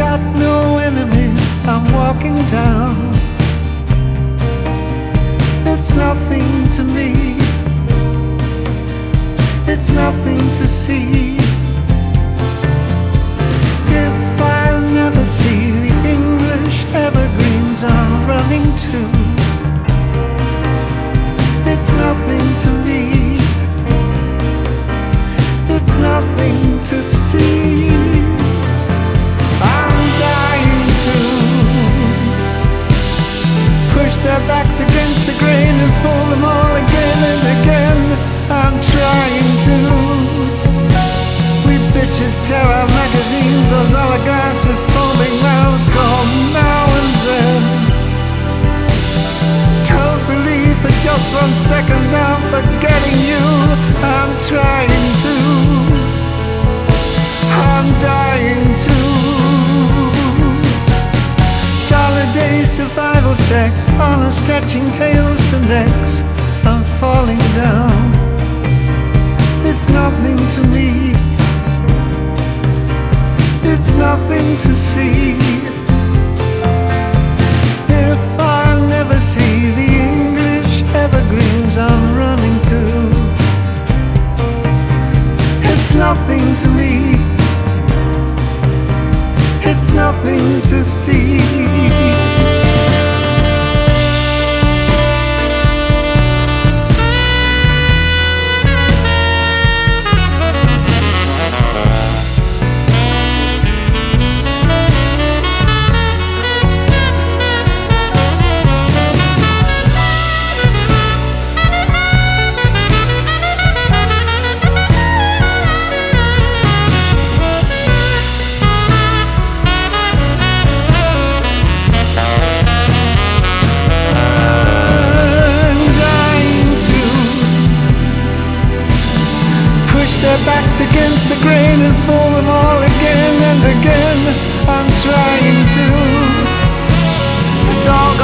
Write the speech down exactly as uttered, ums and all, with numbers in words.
got no enemies, I'm walking down. It's nothing to me, it's nothing to see. If I'll never see the English evergreens I'm running to, it's nothing to me, it's nothing to see. I'm dying to push their backs against the grain and fool them all again and again. I'm trying to. We bitches tear our magazines, those oligarchs with foaming mouths call now and then. Don't believe for just one second I'm forgetting you. I'm trying to. I'm dying to. Dollar days, survival sex, honor stretching tails to necks. I'm falling down. It's nothing to me, it's nothing to see. If I'll never see the English evergreens I'm running to, it's nothing to me, it's nothing to see. Their backs against the grain and fool them all again and again. I'm trying to. It's all